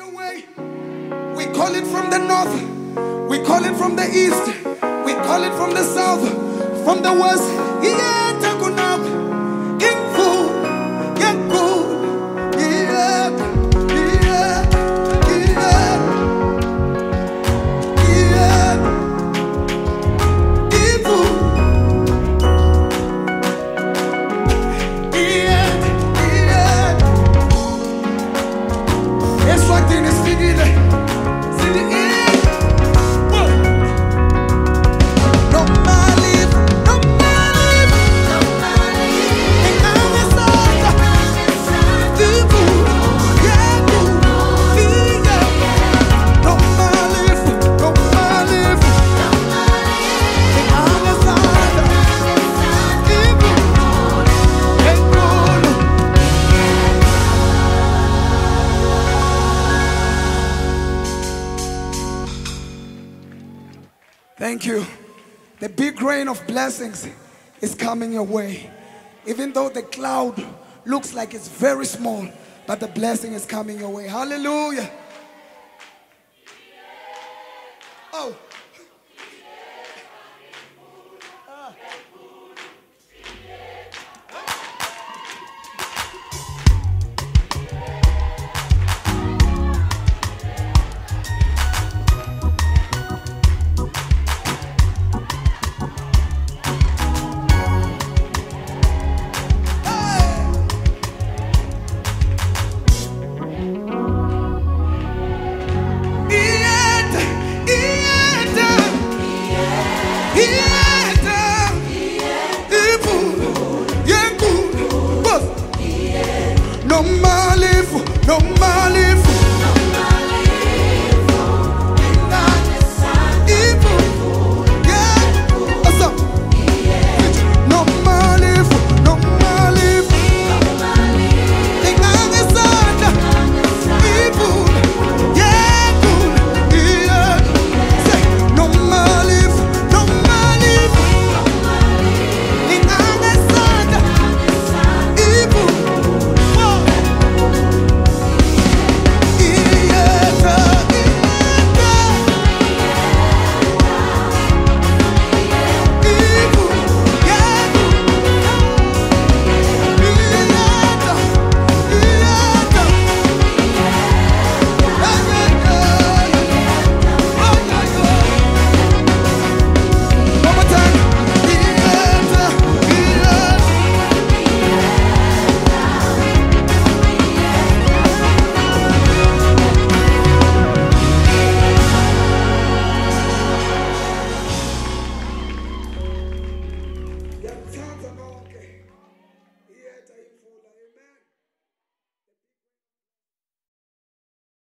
your way. We call it from the north, we call it from the east, we call it from the south, from the west. Yeah, takunap, kingfu, yaku, yeah, yeah, yeah, yeah, ifu, yeah, yeah. It's what in is figured. Thank you. The big rain of blessings is coming your way. Even though the cloud looks like it's very small, but the blessing is coming your way. Hallelujah. Oh. No more live,